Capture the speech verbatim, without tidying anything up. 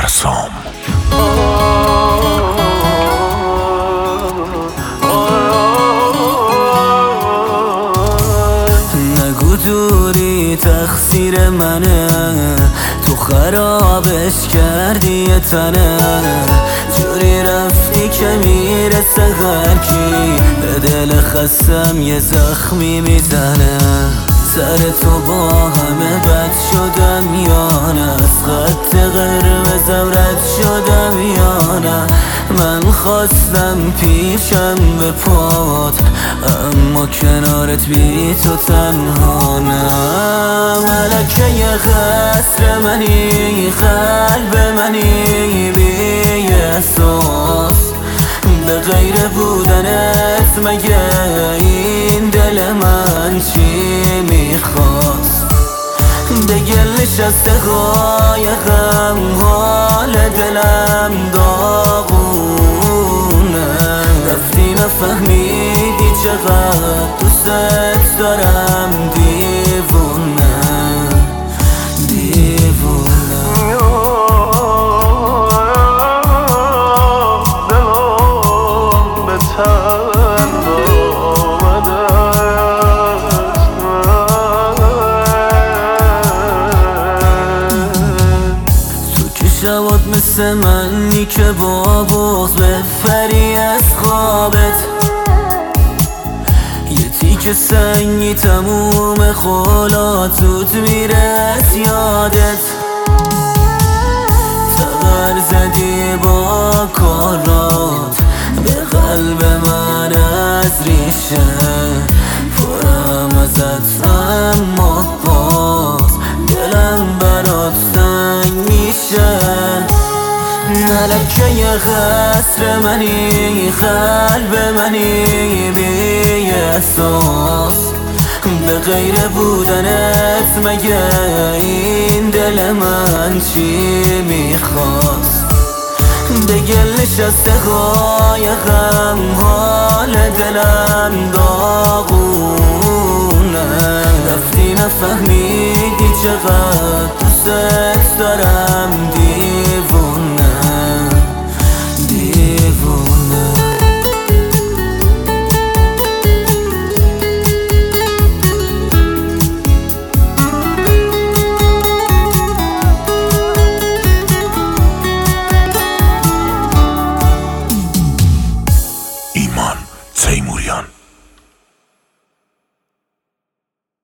ترسام. نگو دوری تقصیر منه، تو خرابش کردی یه تنه. جوری رفتی که میرسه هر کی به دل خستم یه زخمی میزنه. سر تو با همه بد شدم یا نه، از خط قرمزم رد شدم یا نه. من خواستم پیشم به پات، اما کنارت بی تو تنها نه. ملکه ی قصر منی، قلب منی بی احساس. به غیر بودنت مگه این دل من چی میخواست؟ دگل نشسته قایقم، حال دلم داغونه. رفتی نفهمیدی چقدر دوست دارم، دیوونه دیوونه. دلم به تن آمده شبات مثل منی که با بغض بپری از خوابت. یه تیک سنگی تموم خلات زود میره از یادت. تبر زدی با کارات به قلب من از ریشه. پرم ازت اما باز دلم برات تنگ میشه. ملکه ی قصر منی، قلب منی بی احساس. به غیر بودنت مگه این دل من چی میخواست؟ دگل نشسته قایقم، حال دلم داغونه. رفتی نفهمیدی چقدر دوست دارم،